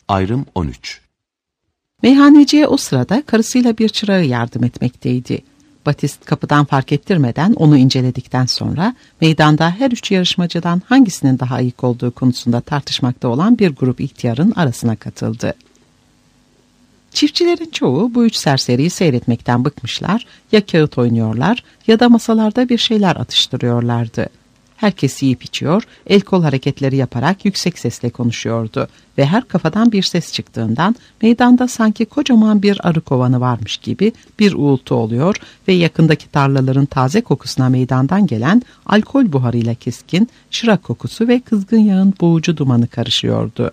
Ayrım 13. Meyhaneciye o sırada karısıyla bir çırağı yardım etmekteydi. Batist kapıdan fark ettirmeden onu inceledikten sonra meydanda her üç yarışmacıdan hangisinin daha ayık olduğu konusunda tartışmakta olan bir grup ihtiyarın arasına katıldı. Çiftçilerin çoğu bu üç serseriyi seyretmekten bıkmışlar, ya kağıt oynuyorlar ya da masalarda bir şeyler atıştırıyorlardı. Herkes yiyip içiyor, el kol hareketleri yaparak yüksek sesle konuşuyordu ve her kafadan bir ses çıktığından meydanda sanki kocaman bir arı kovanı varmış gibi bir uğultu oluyor ve yakındaki tarlaların taze kokusuna meydandan gelen alkol buharıyla keskin, şırak kokusu ve kızgın yağın boğucu dumanı karışıyordu.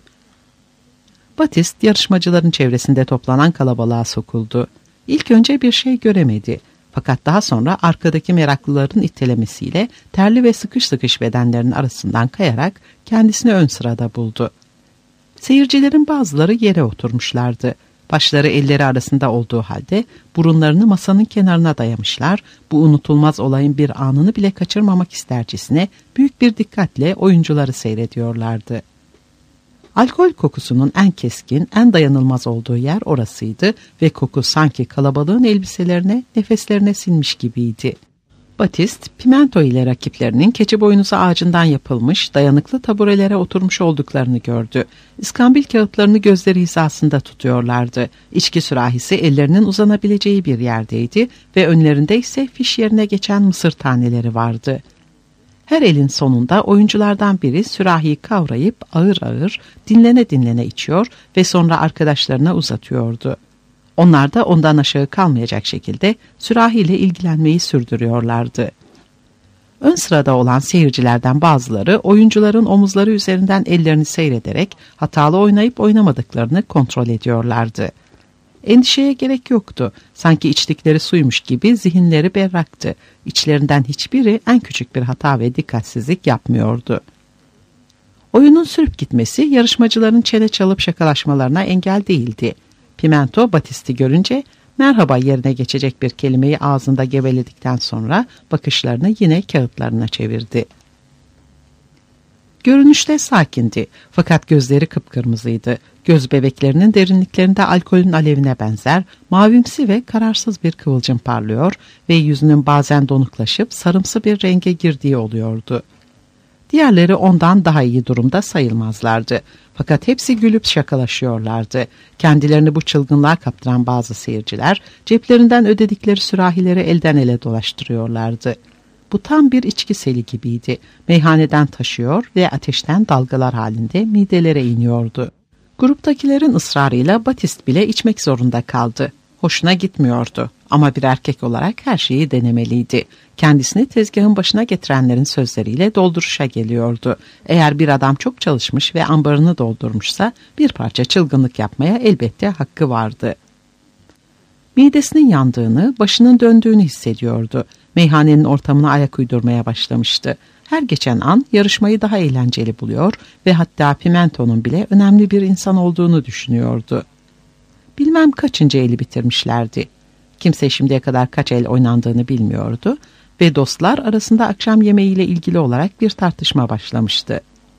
Batist yarışmacıların çevresinde toplanan kalabalığa sokuldu. İlk önce bir şey göremedi. Fakat daha sonra arkadaki meraklıların itelemesiyle terli ve sıkış sıkış bedenlerin arasından kayarak kendisini ön sırada buldu. Seyircilerin bazıları yere oturmuşlardı. Başları elleri arasında olduğu halde burunlarını masanın kenarına dayamışlar, bu unutulmaz olayın bir anını bile kaçırmamak istercesine büyük bir dikkatle oyuncuları seyrediyorlardı. Alkol kokusunun en keskin, en dayanılmaz olduğu yer orasıydı ve koku sanki kalabalığın elbiselerine, nefeslerine sinmiş gibiydi. Batist, Pimento ile rakiplerinin keçi boynuzu ağacından yapılmış, dayanıklı taburelere oturmuş olduklarını gördü. İskambil kağıtlarını gözleri hizasında tutuyorlardı. İçki sürahisi ellerinin uzanabileceği bir yerdeydi ve önlerinde ise fiş yerine geçen mısır taneleri vardı. Her elin sonunda oyunculardan biri sürahiyi kavrayıp ağır ağır dinlene dinlene içiyor ve sonra arkadaşlarına uzatıyordu. Onlar da ondan aşağı kalmayacak şekilde sürahiyle ilgilenmeyi sürdürüyorlardı. Ön sırada olan seyircilerden bazıları oyuncuların omuzları üzerinden ellerini seyrederek hatalı oynayıp oynamadıklarını kontrol ediyorlardı. Endişeye gerek yoktu. Sanki içtikleri suymuş gibi zihinleri berraktı. İçlerinden hiçbiri en küçük bir hata ve dikkatsizlik yapmıyordu. Oyunun sürüp gitmesi yarışmacıların çene çalıp şakalaşmalarına engel değildi. Pimento Batist'i görünce merhaba yerine geçecek bir kelimeyi ağzında geveledikten sonra bakışlarını yine kağıtlarına çevirdi. Görünüşte sakindi fakat gözleri kıpkırmızıydı. Göz bebeklerinin derinliklerinde alkolün alevine benzer, mavimsi ve kararsız bir kıvılcım parlıyor ve yüzünün bazen donuklaşıp sarımsı bir renge girdiği oluyordu. Diğerleri ondan daha iyi durumda sayılmazlardı. Fakat hepsi gülüp şakalaşıyorlardı. Kendilerini bu çılgınlığa kaptıran bazı seyirciler ceplerinden ödedikleri sürahileri elden ele dolaştırıyorlardı. Bu tam bir içki seli gibiydi. Meyhaneden taşıyor ve ateşten dalgalar halinde midelere iniyordu. Gruptakilerin ısrarıyla Batist bile içmek zorunda kaldı. Hoşuna gitmiyordu ama bir erkek olarak her şeyi denemeliydi. Kendisini tezgahın başına getirenlerin sözleriyle dolduruşa geliyordu. Eğer bir adam çok çalışmış ve ambarını doldurmuşsa bir parça çılgınlık yapmaya elbette hakkı vardı. Midesinin yandığını, başının döndüğünü hissediyordu. Meyhanenin ortamına ayak uydurmaya başlamıştı. Her geçen an yarışmayı daha eğlenceli buluyor ve hatta Pimento'nun bile önemli bir insan olduğunu düşünüyordu. Bilmem kaçıncı eli bitirmişlerdi. Kimse şimdiye kadar kaç el oynandığını bilmiyordu ve dostlar arasında akşam yemeğiyle ilgili olarak bir tartışma başlamıştı.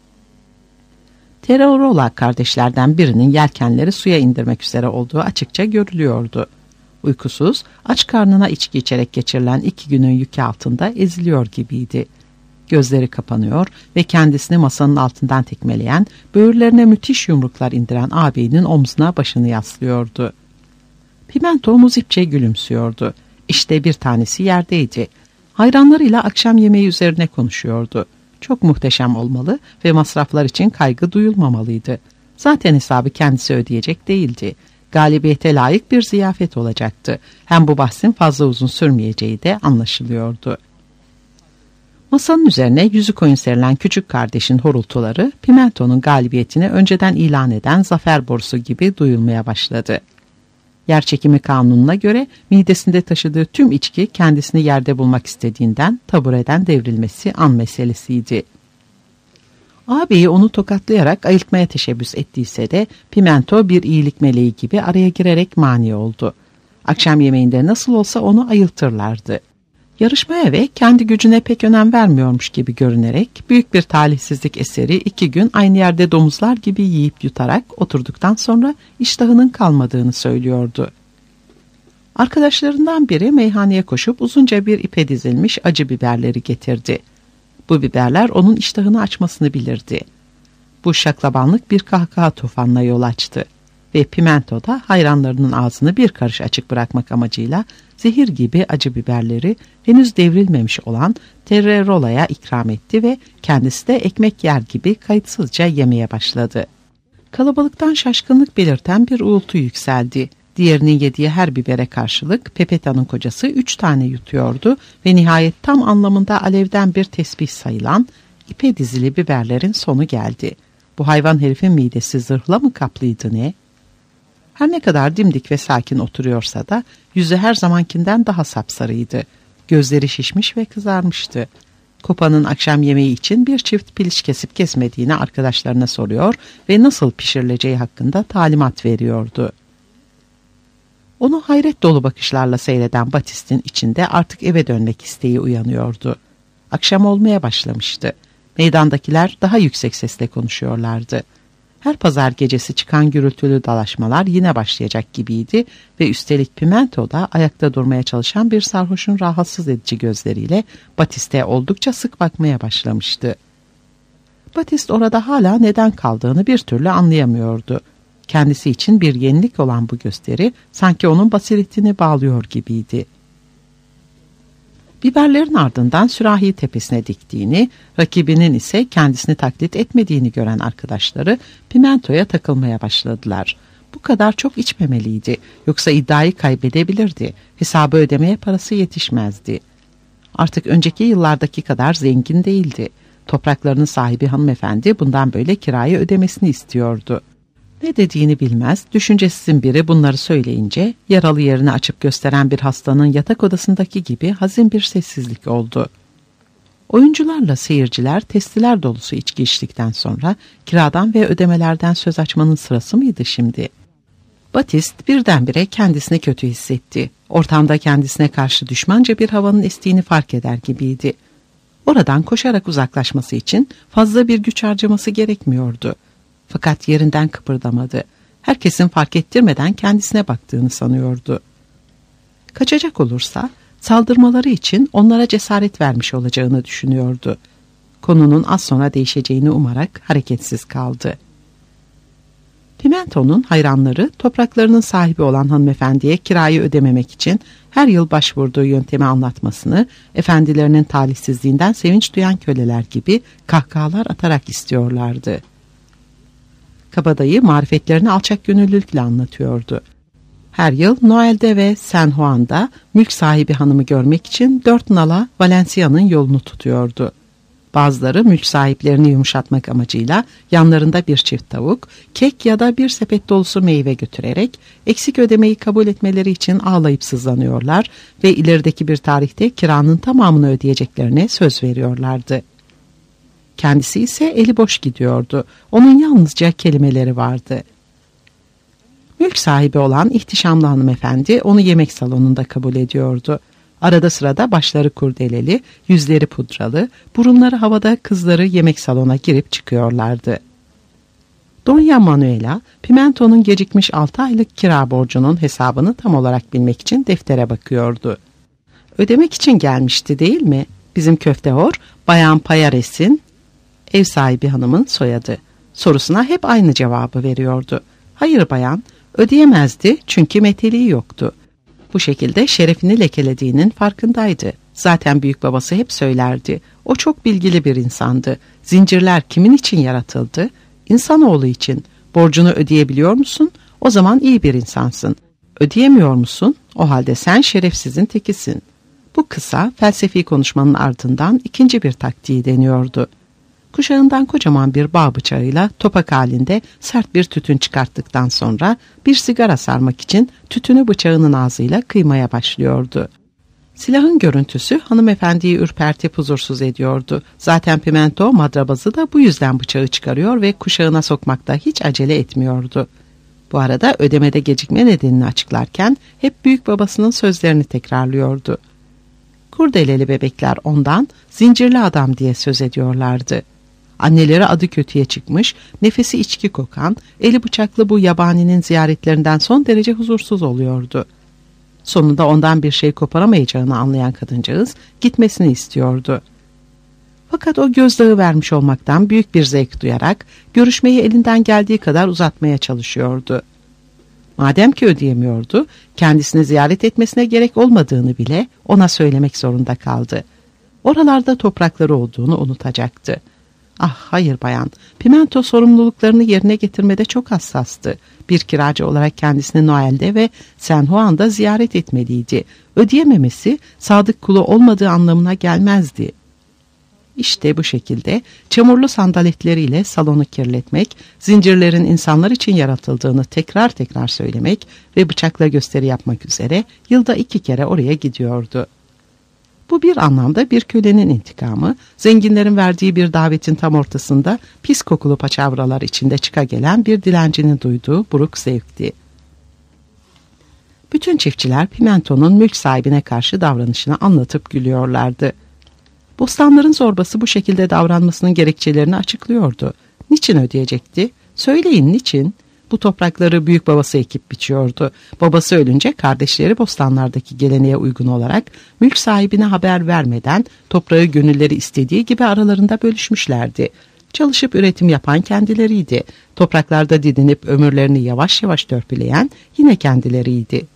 Terorola kardeşlerden birinin yelkenleri suya indirmek üzere olduğu açıkça görülüyordu. Uykusuz, aç karnına içki içerek geçirilen 2 günün yükü altında eziliyor gibiydi. Gözleri kapanıyor ve kendisini masanın altından tekmeleyen, böğürlerine müthiş yumruklar indiren ağabeyinin omzuna başını yaslıyordu. Pimento muzipçe gülümsüyordu. İşte bir tanesi yerdeydi. Hayranlarıyla akşam yemeği üzerine konuşuyordu. Çok muhteşem olmalı ve masraflar için kaygı duyulmamalıydı. Zaten hesabı kendisi ödeyecek değildi. Galibiyete layık bir ziyafet olacaktı. Hem bu bahsin fazla uzun sürmeyeceği de anlaşılıyordu. Masanın üzerine yüzü koyun serilen küçük kardeşin horultuları Pimento'nun galibiyetini önceden ilan eden zafer borusu gibi duyulmaya başladı. Yerçekimi kanununa göre midesinde taşıdığı tüm içki kendisini yerde bulmak istediğinden tabureden devrilmesi an meselesiydi. Ağabeyi onu tokatlayarak ayıltmaya teşebbüs ettiyse de Pimento bir iyilik meleği gibi araya girerek mani oldu. Akşam yemeğinde nasıl olsa onu ayıltırlardı. Yarışmaya ve kendi gücüne pek önem vermiyormuş gibi görünerek büyük bir talihsizlik eseri 2 gün aynı yerde domuzlar gibi yiyip yutarak oturduktan sonra iştahının kalmadığını söylüyordu. Arkadaşlarından biri meyhaneye koşup uzunca bir ipe dizilmiş acı biberleri getirdi. Bu biberler onun iştahını açmasını bilirdi. Bu şaklabanlık bir kahkaha tufanına yol açtı ve Pimento da hayranlarının ağzını bir karış açık bırakmak amacıyla zehir gibi acı biberleri henüz devrilmemiş olan Terrerola'ya ikram etti ve kendisi de ekmek yer gibi kayıtsızca yemeye başladı. Kalabalıktan şaşkınlık belirten bir uğultu yükseldi. Diğerinin yediği her bibere karşılık Pepeta'nın kocası 3 tane yutuyordu ve nihayet tam anlamında alevden bir tesbih sayılan ipe dizili biberlerin sonu geldi. Bu hayvan herifin midesi zırhla mı kaplıydı ne? Her ne kadar dimdik ve sakin oturuyorsa da yüzü her zamankinden daha sapsarıydı. Gözleri şişmiş ve kızarmıştı. Kopa'nın akşam yemeği için bir çift piliç kesip kesmediğini arkadaşlarına soruyor ve nasıl pişirileceği hakkında talimat veriyordu. Onu hayret dolu bakışlarla seyreden Batist'in içinde artık eve dönmek isteği uyanıyordu. Akşam olmaya başlamıştı. Meydandakiler daha yüksek sesle konuşuyorlardı. Her pazar gecesi çıkan gürültülü dalaşmalar yine başlayacak gibiydi ve üstelik Pimento da ayakta durmaya çalışan bir sarhoşun rahatsız edici gözleriyle Batist'e oldukça sık bakmaya başlamıştı. Batist orada hala neden kaldığını bir türlü anlayamıyordu. Kendisi için bir yenilik olan bu gösteri sanki onun basiretini bağlıyor gibiydi. Biberlerin ardından sürahiyi tepesine diktiğini, rakibinin ise kendisini taklit etmediğini gören arkadaşları Pimento'ya takılmaya başladılar. Bu kadar çok içmemeliydi, yoksa iddiayı kaybedebilirdi, hesabı ödemeye parası yetişmezdi. Artık önceki yıllardaki kadar zengin değildi. Topraklarının sahibi hanımefendi bundan böyle kirayı ödemesini istiyordu. Ne dediğini bilmez, düşüncesizin biri bunları söyleyince yaralı yerini açıp gösteren bir hastanın yatak odasındaki gibi hazin bir sessizlik oldu. Oyuncularla seyirciler testiler dolusu içki içtikten sonra kiradan ve ödemelerden söz açmanın sırası mıydı şimdi? Batist birdenbire kendisini kötü hissetti. Ortamda kendisine karşı düşmanca bir havanın estiğini fark eder gibiydi. Oradan koşarak uzaklaşması için fazla bir güç harcaması gerekmiyordu. Fakat yerinden kıpırdamadı. Herkesin fark ettirmeden kendisine baktığını sanıyordu. Kaçacak olursa saldırmaları için onlara cesaret vermiş olacağını düşünüyordu. Konunun az sonra değişeceğini umarak hareketsiz kaldı. Pimento'nun hayranları topraklarının sahibi olan hanımefendiye kirayı ödememek için her yıl başvurduğu yöntemi anlatmasını, efendilerinin talihsizliğinden sevinç duyan köleler gibi kahkahalar atarak istiyorlardı. Kabadayı marifetlerini alçak gönüllülükle anlatıyordu. Her yıl Noel'de ve San Juan'da mülk sahibi hanımı görmek için 4 nala Valencia'nın yolunu tutuyordu. Bazıları mülk sahiplerini yumuşatmak amacıyla yanlarında bir çift tavuk, kek ya da bir sepet dolusu meyve götürerek eksik ödemeyi kabul etmeleri için ağlayıp sızlanıyorlar ve ilerideki bir tarihte kiranın tamamını ödeyeceklerine söz veriyorlardı. Kendisi ise eli boş gidiyordu. Onun yalnızca kelimeleri vardı. Mülk sahibi olan ihtişamlı hanımefendi onu yemek salonunda kabul ediyordu. Arada sırada başları kurdeleli, yüzleri pudralı, burunları havada kızları yemek salona girip çıkıyorlardı. Doña Manuela, Pimento'nun gecikmiş 6 aylık kira borcunun hesabını tam olarak bilmek için deftere bakıyordu. Ödemek için gelmişti değil mi? Bizim köftehor, Bayan Payares'in, ev sahibi hanımın soyadı. Sorusuna hep aynı cevabı veriyordu. Hayır bayan, ödeyemezdi çünkü meteliği yoktu. Bu şekilde şerefini lekelediğinin farkındaydı. Zaten büyük babası hep söylerdi. O çok bilgili bir insandı. Zincirler kimin için yaratıldı? İnsanoğlu için. Borcunu ödeyebiliyor musun? O zaman iyi bir insansın. Ödeyemiyor musun? O halde sen şerefsizin tekisin. Bu kısa felsefi konuşmanın ardından ikinci bir taktiği deniyordu. Kuşağından kocaman bir bağ bıçağıyla topak halinde sert bir tütün çıkarttıktan sonra bir sigara sarmak için tütünü bıçağının ağzıyla kıymaya başlıyordu. Silahın görüntüsü hanımefendiyi ürpertip huzursuz ediyordu. Zaten Pimento madrabazı da bu yüzden bıçağı çıkarıyor ve kuşağına sokmakta hiç acele etmiyordu. Bu arada ödemede gecikme nedenini açıklarken hep büyük babasının sözlerini tekrarlıyordu. Kurdeleli bebekler ondan zincirli adam diye söz ediyorlardı. Anneleri adı kötüye çıkmış, nefesi içki kokan, eli bıçaklı bu yabaninin ziyaretlerinden son derece huzursuz oluyordu. Sonunda ondan bir şey koparamayacağını anlayan kadıncağız gitmesini istiyordu. Fakat o gözdağı vermiş olmaktan büyük bir zevk duyarak görüşmeyi elinden geldiği kadar uzatmaya çalışıyordu. Madem ki ödeyemiyordu, kendisini ziyaret etmesine gerek olmadığını bile ona söylemek zorunda kaldı. Oralarda toprakları olduğunu unutacaktı. Ah hayır bayan, Pimento sorumluluklarını yerine getirmede çok hassastı. Bir kiracı olarak kendisini Noel'de ve San Juan'da ziyaret etmeliydi. Ödeyememesi sadık kulu olmadığı anlamına gelmezdi. İşte bu şekilde çamurlu sandaletleriyle salonu kirletmek, zincirlerin insanlar için yaratıldığını tekrar tekrar söylemek ve bıçakla gösteri yapmak üzere yılda 2 kere oraya gidiyordu. Bu bir anlamda bir kölenin intikamı, zenginlerin verdiği bir davetin tam ortasında pis kokulu paçavralar içinde çıkagelen bir dilencinin duyduğu buruk zevkti. Bütün çiftçiler Pimento'nun mülk sahibine karşı davranışını anlatıp gülüyorlardı. Bostanların zorbası bu şekilde davranmasının gerekçelerini açıklıyordu. Niçin ödeyecekti? Söyleyin niçin? Bu toprakları büyük babası ekip biçiyordu. Babası ölünce kardeşleri bostanlardaki geleneğe uygun olarak mülk sahibine haber vermeden toprağı gönülleri istediği gibi aralarında bölüşmüşlerdi. Çalışıp üretim yapan kendileriydi. Topraklarda didinip ömürlerini yavaş yavaş törpüleyen yine kendileriydi.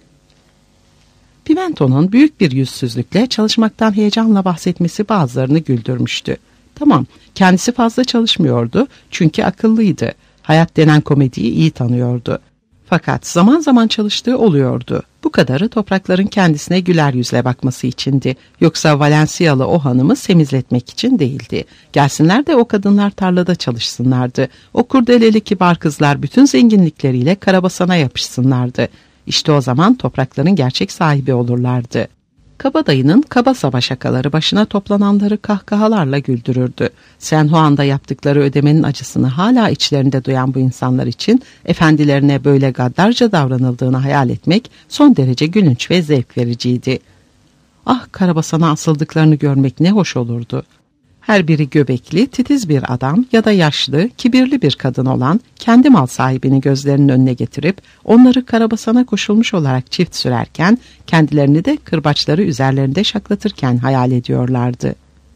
Pimento'nun büyük bir yüzsüzlükle çalışmaktan heyecanla bahsetmesi bazılarını güldürmüştü. Tamam, kendisi fazla çalışmıyordu çünkü akıllıydı. Hayat denen komediyi iyi tanıyordu. Fakat zaman zaman çalıştığı oluyordu. Bu kadarı toprakların kendisine güler yüzle bakması içindi. Yoksa Valensiyalı o hanımı semizletmek için değildi. Gelsinler de o kadınlar tarlada çalışsınlardı. O kurdeleli kibar kızlar bütün zenginlikleriyle karabasana yapışsınlardı. İşte o zaman toprakların gerçek sahibi olurlardı. Kabadayının kaba saba şakaları başına toplananları kahkahalarla güldürürdü. San Juan'da yaptıkları ödemenin acısını hala içlerinde duyan bu insanlar için efendilerine böyle gaddarca davranıldığını hayal etmek son derece gülünç ve zevk vericiydi. Ah, karabasana asıldıklarını görmek ne hoş olurdu. Her biri göbekli, titiz bir adam ya da yaşlı, kibirli bir kadın olan kendi mal sahibini gözlerinin önüne getirip onları karabasana koşulmuş olarak çift sürerken kendilerini de kırbaçları üzerlerinde şaklatırken hayal ediyorlardı.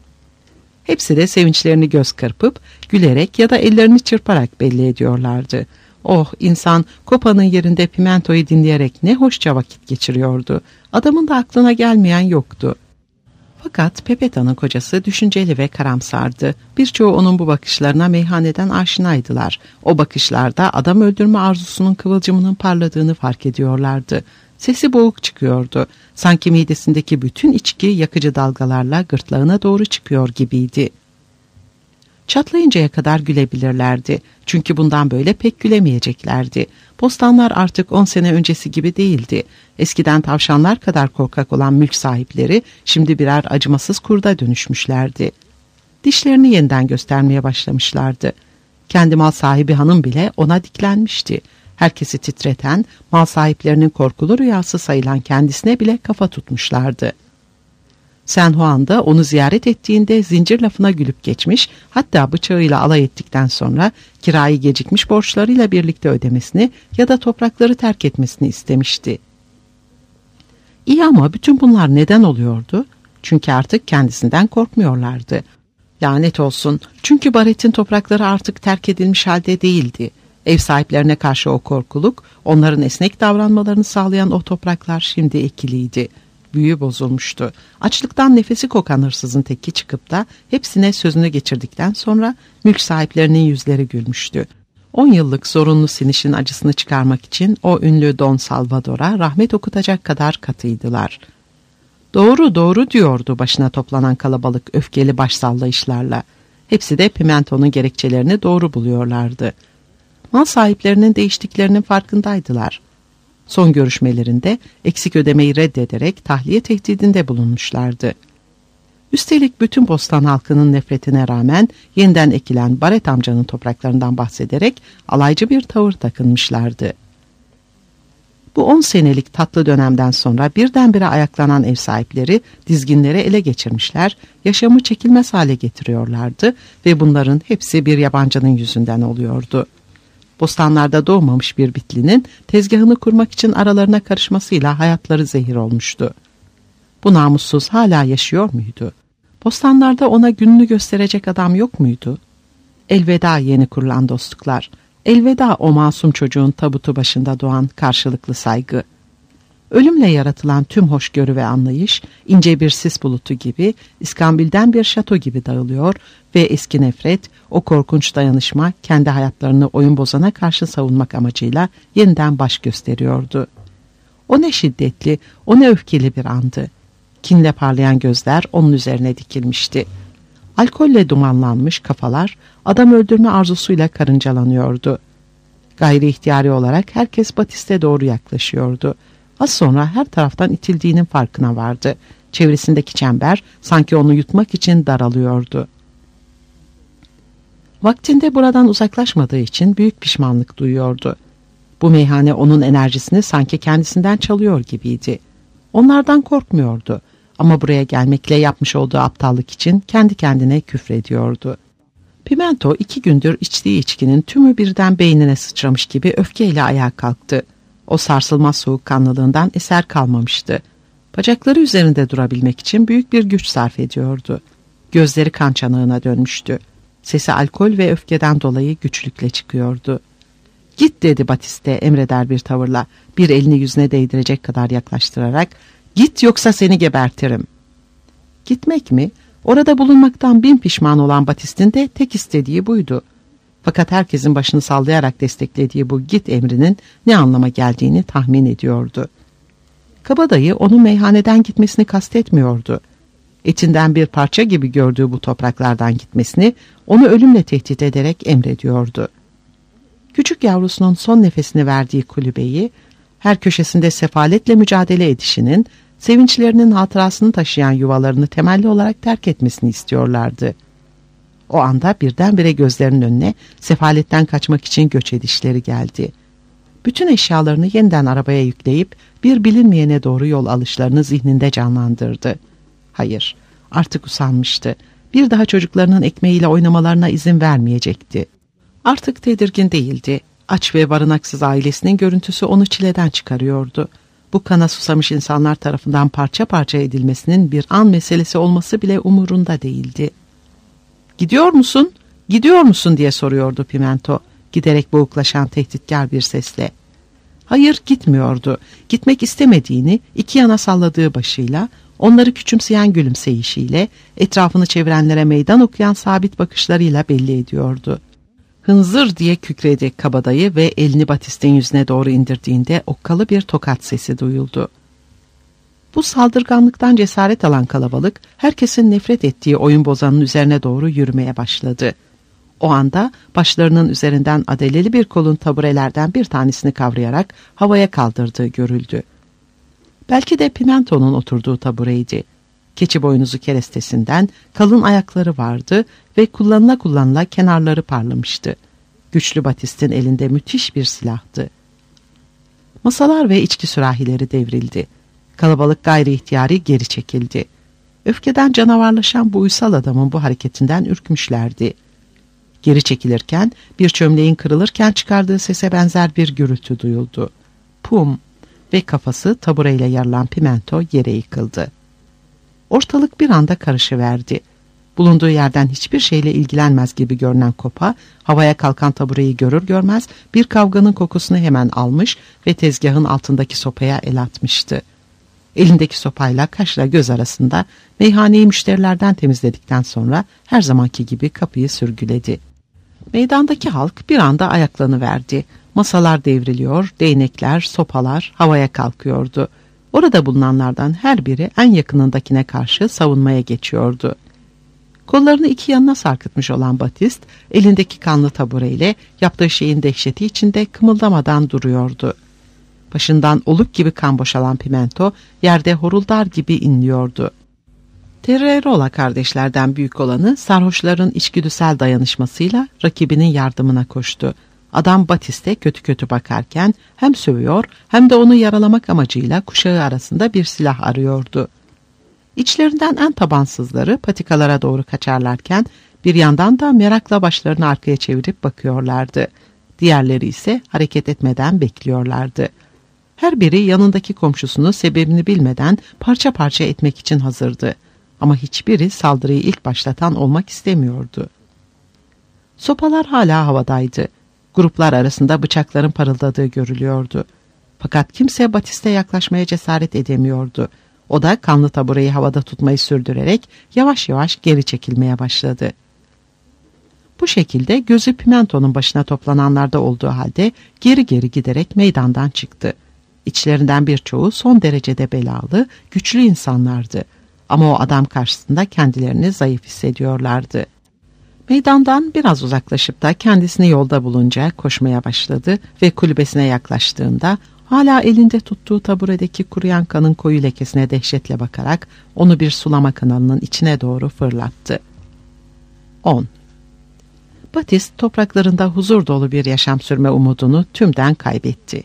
Hepsi de sevinçlerini göz kırpıp gülerek ya da ellerini çırparak belli ediyorlardı. Oh, insan Kopa'nın yerinde Pimento'yu dinleyerek ne hoşça vakit geçiriyordu. Adamın da aklına gelmeyen yoktu. Fakat Pepeta'nın kocası düşünceli ve karamsardı. Birçoğu onun bu bakışlarına meyhaneden aşinaydılar. O bakışlarda adam öldürme arzusunun kıvılcımının parladığını fark ediyorlardı. Sesi boğuk çıkıyordu. Sanki midesindeki bütün içki yakıcı dalgalarla gırtlağına doğru çıkıyor gibiydi. Çatlayıncaya kadar gülebilirlerdi. Çünkü bundan böyle pek gülemeyeceklerdi. Bostanlar artık 10 sene öncesi gibi değildi. Eskiden tavşanlar kadar korkak olan mülk sahipleri şimdi birer acımasız kurda dönüşmüşlerdi. Dişlerini yeniden göstermeye başlamışlardı. Kendi mal sahibi hanım bile ona diklenmişti. Herkesi titreten, mal sahiplerinin korkulu rüyası sayılan kendisine bile kafa tutmuşlardı. San Juan'da onu ziyaret ettiğinde zincir lafına gülüp geçmiş, hatta bıçağıyla alay ettikten sonra kirayı gecikmiş borçlarıyla birlikte ödemesini ya da toprakları terk etmesini istemişti. İyi ama bütün bunlar neden oluyordu? Çünkü artık kendisinden korkmuyorlardı. Lanet olsun, çünkü Barrett'in toprakları artık terk edilmiş halde değildi. Ev sahiplerine karşı o korkuluk, onların esnek davranmalarını sağlayan o topraklar şimdi ekiliydi. Büyü bozulmuştu. Açlıktan nefesi kokan hırsızın teki çıkıp da hepsine sözünü geçirdikten sonra mülk sahiplerinin yüzleri gülmüştü. 10 yıllık zorunlu sinişin acısını çıkarmak için o ünlü Don Salvador'a rahmet okutacak kadar katıydılar. Doğru doğru diyordu başına toplanan kalabalık öfkeli başsallayışlarla. Hepsi de Pimento'nun gerekçelerini doğru buluyorlardı. Mal sahiplerinin değiştiklerinin farkındaydılar. Son görüşmelerinde eksik ödemeyi reddederek tahliye tehdidinde bulunmuşlardı. Üstelik bütün bostan halkının nefretine rağmen yeniden ekilen Barrett amcanın topraklarından bahsederek alaycı bir tavır takınmışlardı. Bu 10 senelik tatlı dönemden sonra birdenbire ayaklanan ev sahipleri dizginleri ele geçirmişler, yaşamı çekilmez hale getiriyorlardı ve bunların hepsi bir yabancının yüzünden oluyordu. Bostanlarda doğmamış bir bitlinin tezgahını kurmak için aralarına karışmasıyla hayatları zehir olmuştu. Bu namussuz hala yaşıyor muydu? Bostanlarda ona gününü gösterecek adam yok muydu? Elveda yeni kurulan dostluklar. Elveda o masum çocuğun tabutu başında doğan karşılıklı saygı. Ölümle yaratılan tüm hoşgörü ve anlayış ince bir sis bulutu gibi, İskambil'den bir şato gibi dağılıyor ve eski nefret, o korkunç dayanışma kendi hayatlarını oyun bozana karşı savunmak amacıyla yeniden baş gösteriyordu. O ne şiddetli, o ne öfkeli bir andı. Kinle parlayan gözler onun üzerine dikilmişti. Alkolle dumanlanmış kafalar adam öldürme arzusuyla karıncalanıyordu. Gayri ihtiyari olarak herkes Batiste doğru yaklaşıyordu. Az sonra her taraftan itildiğinin farkına vardı. Çevresindeki çember sanki onu yutmak için daralıyordu. Vaktinde buradan uzaklaşmadığı için büyük pişmanlık duyuyordu. Bu meyhane onun enerjisini sanki kendisinden çalıyor gibiydi. Onlardan korkmuyordu ama buraya gelmekle yapmış olduğu aptallık için kendi kendine küfrediyordu. Pimento 2 gündür içtiği içkinin tümü birden beynine sıçramış gibi öfkeyle ayağa kalktı. O sarsılmaz soğukkanlılığından eser kalmamıştı. Bacakları üzerinde durabilmek için büyük bir güç sarf ediyordu. Gözleri kan çanağına dönmüştü. Sesi alkol ve öfkeden dolayı güçlükle çıkıyordu. "Git," dedi Batiste emreder bir tavırla, bir elini yüzüne değdirecek kadar yaklaştırarak. "Git, yoksa seni gebertirim." Gitmek mi? Orada bulunmaktan bin pişman olan Batist'in de tek istediği buydu. Fakat herkesin başını sallayarak desteklediği bu git emrinin ne anlama geldiğini tahmin ediyordu. Kabadayı onun meyhaneden gitmesini kastetmiyordu. Etinden bir parça gibi gördüğü bu topraklardan gitmesini onu ölümle tehdit ederek emrediyordu. Küçük yavrusunun son nefesini verdiği kulübeyi, her köşesinde sefaletle mücadele edişinin, sevinçlerinin hatırasını taşıyan yuvalarını temelli olarak terk etmesini istiyorlardı. O anda birdenbire gözlerinin önüne sefaletten kaçmak için göç edişleri geldi. Bütün eşyalarını yeniden arabaya yükleyip bir bilinmeyene doğru yol alışlarını zihninde canlandırdı. Hayır, artık usanmıştı. Bir daha çocuklarının ekmeğiyle oynamalarına izin vermeyecekti. Artık tedirgin değildi. Aç ve barınaksız ailesinin görüntüsü onu çileden çıkarıyordu. Bu kana susamış insanlar tarafından parça parça edilmesinin bir an meselesi olması bile umurunda değildi. "Gidiyor musun? Gidiyor musun?" diye soruyordu Pimento, giderek boğuklaşan tehditkar bir sesle. Hayır, gitmiyordu. Gitmek istemediğini 2 yana salladığı başıyla, onları küçümseyen gülümseyişiyle, etrafını çevirenlere meydan okuyan sabit bakışlarıyla belli ediyordu. "Hınzır!" diye kükredi kabadayı ve elini Batist'in yüzüne doğru indirdiğinde okkalı bir tokat sesi duyuldu. Bu saldırganlıktan cesaret alan kalabalık, herkesin nefret ettiği oyun bozanın üzerine doğru yürümeye başladı. O anda başlarının üzerinden adeleli bir kolun taburelerden bir tanesini kavrayarak havaya kaldırdığı görüldü. Belki de Pimento'nun oturduğu tabureydi. Keçi boynuzu kerestesinden kalın ayakları vardı ve kullanıla kenarları parlamıştı. Güçlü Batist'in elinde müthiş bir silahtı. Masalar ve içki sürahileri devrildi. Kalabalık gayri ihtiyari geri çekildi. Öfkeden canavarlaşan bu uysal adamın bu hareketinden ürkmüşlerdi. Geri çekilirken bir çömleğin kırılırken çıkardığı sese benzer bir gürültü duyuldu. Pum! Ve kafası tabureyle yarılan Pimento yere yıkıldı. Ortalık bir anda karışıverdi. Bulunduğu yerden hiçbir şeyle ilgilenmez gibi görünen Kopa, havaya kalkan tabureyi görür görmez bir kavganın kokusunu hemen almış ve tezgahın altındaki sopaya el atmıştı. Elindeki sopayla kaşla göz arasında meyhaneyi müşterilerden temizledikten sonra her zamanki gibi kapıyı sürgüledi. Meydandaki halk bir anda ayaklanıverdi. Masalar devriliyor, değnekler, sopalar havaya kalkıyordu. Orada bulunanlardan her biri en yakınındakine karşı savunmaya geçiyordu. Kollarını 2 yanına sarkıtmış olan Batist, elindeki kanlı tabureyle yaptığı şeyin dehşeti içinde kımıldamadan duruyordu. Başından oluk gibi kan boşalan Pimento, yerde horuldar gibi inliyordu. Terrerola kardeşlerden büyük olanı sarhoşların içgüdüsel dayanışmasıyla rakibinin yardımına koştu. Adam Batiste kötü kötü bakarken hem sövüyor hem de onu yaralamak amacıyla kuşağı arasında bir silah arıyordu. İçlerinden en tabansızları patikalara doğru kaçarlarken bir yandan da merakla başlarını arkaya çevirip bakıyorlardı. Diğerleri ise hareket etmeden bekliyorlardı. Her biri yanındaki komşusunu sebebini bilmeden parça parça etmek için hazırdı. Ama hiçbiri saldırıyı ilk başlatan olmak istemiyordu. Sopalar hala havadaydı. Gruplar arasında bıçakların parıldadığı görülüyordu. Fakat kimse Batiste yaklaşmaya cesaret edemiyordu. O da kanlı tabureyi havada tutmayı sürdürerek yavaş yavaş geri çekilmeye başladı. Bu şekilde gözü Pimento'nun başına toplananlarda olduğu halde geri geri giderek meydandan çıktı. İçlerinden birçoğu son derecede belalı, güçlü insanlardı. Ama o adam karşısında kendilerini zayıf hissediyorlardı. Meydandan biraz uzaklaşıp da kendisini yolda bulunca koşmaya başladı ve kulübesine yaklaştığında hala elinde tuttuğu taburedeki kuruyan kanın koyu lekesine dehşetle bakarak onu bir sulama kanalının içine doğru fırlattı. 10. Batiste topraklarında huzur dolu bir yaşam sürme umudunu tümden kaybetti.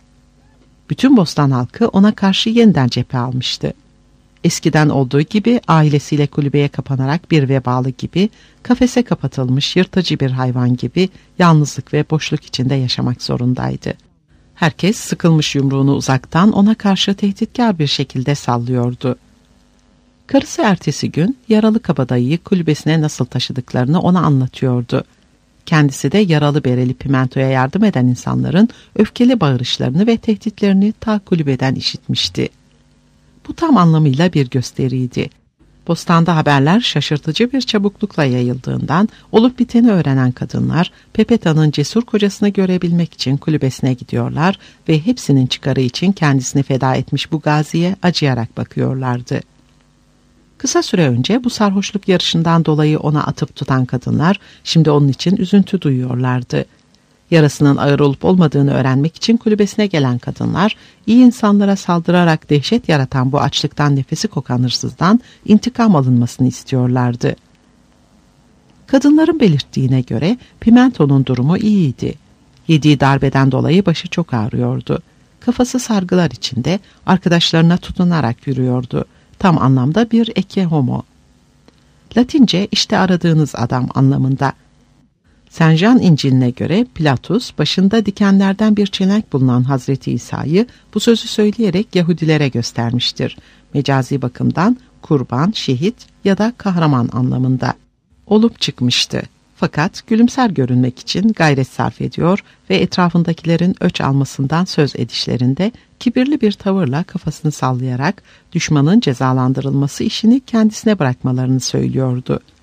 Bütün bostan halkı ona karşı yeniden cephe almıştı. Eskiden olduğu gibi ailesiyle kulübeye kapanarak bir vebalı gibi, kafese kapatılmış yırtıcı bir hayvan gibi yalnızlık ve boşluk içinde yaşamak zorundaydı. Herkes sıkılmış yumruğunu uzaktan ona karşı tehditkar bir şekilde sallıyordu. Karısı ertesi gün yaralı kabadayıyı kulübesine nasıl taşıdıklarını ona anlatıyordu. Kendisi de yaralı bereli Pimento'ya yardım eden insanların öfkeli bağırışlarını ve tehditlerini ta kulübeden işitmişti. Bu tam anlamıyla bir gösteriydi. Bostanda haberler şaşırtıcı bir çabuklukla yayıldığından olup biteni öğrenen kadınlar Pepeta'nın cesur kocasını görebilmek için kulübesine gidiyorlar ve hepsinin çıkarı için kendisini feda etmiş bu gaziye acıyarak bakıyorlardı. Kısa süre önce bu sarhoşluk yarışından dolayı ona atıp tutan kadınlar şimdi onun için üzüntü duyuyorlardı. Yarasının ağır olup olmadığını öğrenmek için kulübesine gelen kadınlar, iyi insanlara saldırarak dehşet yaratan bu açlıktan nefesi kokan hırsızdan intikam alınmasını istiyorlardı. Kadınların belirttiğine göre Pimento'nun durumu iyiydi. Yediği darbeden dolayı başı çok ağrıyordu. Kafası sargılar içinde arkadaşlarına tutunarak yürüyordu. Tam anlamda bir ecce homo. Latince işte aradığınız adam anlamında. Saint Jean İncil'ine göre Pilatus başında dikenlerden bir çelenk bulunan Hazreti İsa'yı bu sözü söyleyerek Yahudilere göstermiştir. Mecazi bakımdan kurban, şehit ya da kahraman anlamında. Olup çıkmıştı. Fakat gülümser görünmek için gayret sarf ediyor ve etrafındakilerin öç almasından söz edişlerinde kibirli bir tavırla kafasını sallayarak düşmanın cezalandırılması işini kendisine bırakmalarını söylüyordu.